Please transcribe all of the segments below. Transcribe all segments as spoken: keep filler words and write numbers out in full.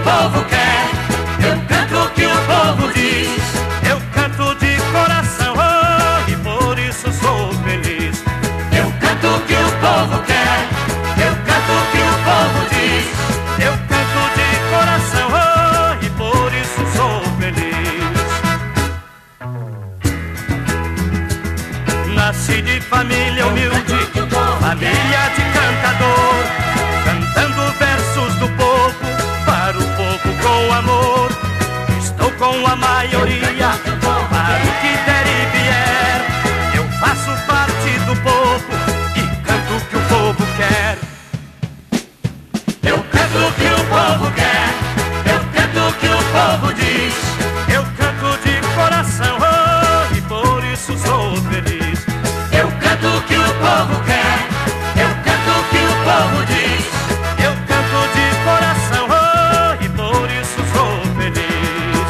povo quer, eu canto o que o povo diz. Eu canto de coração, oh, e por isso sou feliz. Eu canto o que o povo quer, eu canto o que o povo diz. Eu canto de coração, oh, e por isso sou feliz. Nasci de família humilde, família de cantador, cantando versos do povo, para o povo com amor. Estou com a maioria, para o que der e vier. Eu faço parte do povo e canto o que o povo quer. Eu canto o que o povo quer, eu canto o que o povo diz. Eu canto de coração, oh, e por isso sou feliz. Eu canto o que o povo quer, eu canto o que o povo diz. Eu canto de coração, oh, e por isso sou feliz.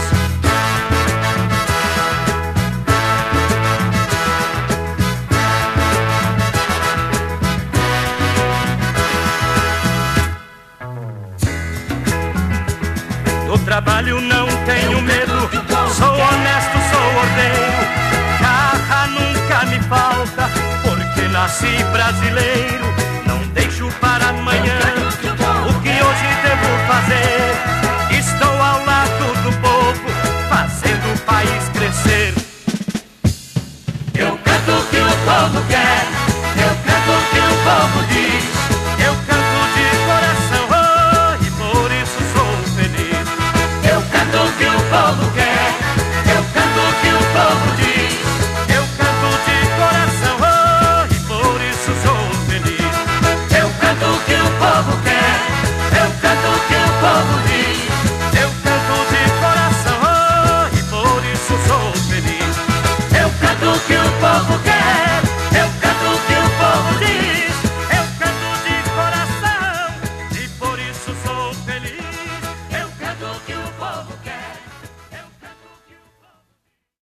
Do trabalho não tenho medo, sou honesto, sou ordeiro. Garra nunca me falta, porque nasci brasileiro. Não deixo para amanhã